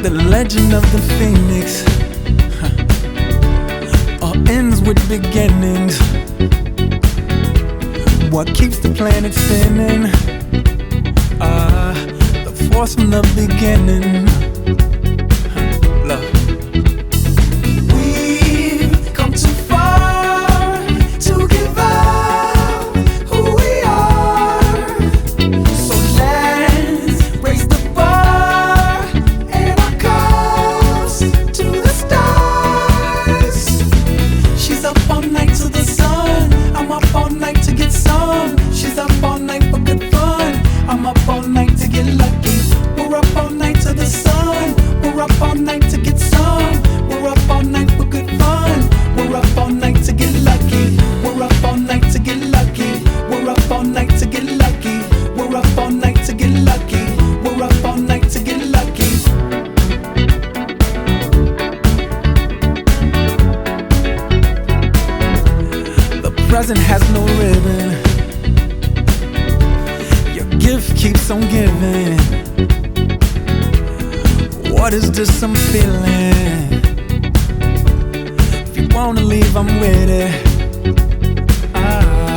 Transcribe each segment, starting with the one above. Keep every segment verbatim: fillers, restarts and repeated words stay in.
The legend of the phoenix, huh, all ends with beginnings. What keeps the planet spinning? Ah, uh, the force from the beginning. Huh, love. We've come too far to give up who we are. So let's raise the bar and our cups to the stars. She's up all night to the sun. I'm up all night to get some. She's up all night for good fun. I'm up all night to get lucky. We're up all night to the sun. We're up all night to get some. We're up all night for good fun. We're up all night to get lucky. We're up all night to get lucky. We're up all night to get lucky. We're up all night to get lucky. We're up all night to get lucky. The present has no ribbon. Your gift keeps on giving. What is this I'm feeling? If you wanna leave, I'm with it. Ah.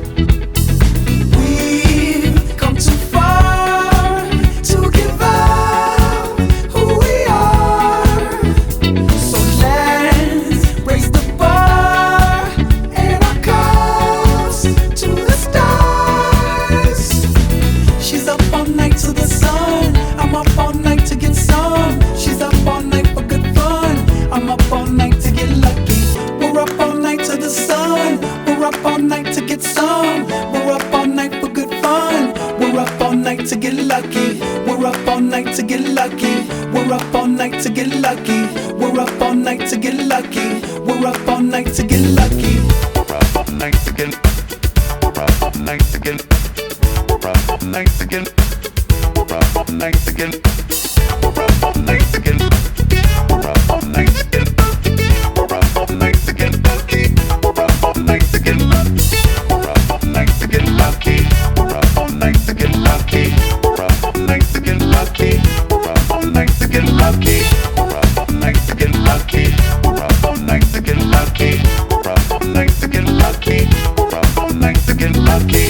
We've come too far to give up who we are. So let's raise the bar and our cups to the stars. She's up all night to the sun. I'm up all night to get some. She's up all night for good fun. I'm up all night to get lucky. We're up all night to the sun. We're up all night to get some. We're up all night for good fun. We're up all night to get lucky. We're up all night to get lucky. We're up all night to get lucky. We're up all night to get lucky. We're up all night to get lucky. We're up all night to get. We're up all night to get. We're up all night to get. We're up all night to get. We're up all night to get. We're up all night to get. We're up all night to get lucky. We're up all night to get lucky. We're up all night to get lucky. We're up all night to get lucky. We're up all night to get lucky. We're up all night to get lucky. We're up all night to get lucky. We're up all night to get lucky. We're up all night to get lucky. We're up all night to get lucky.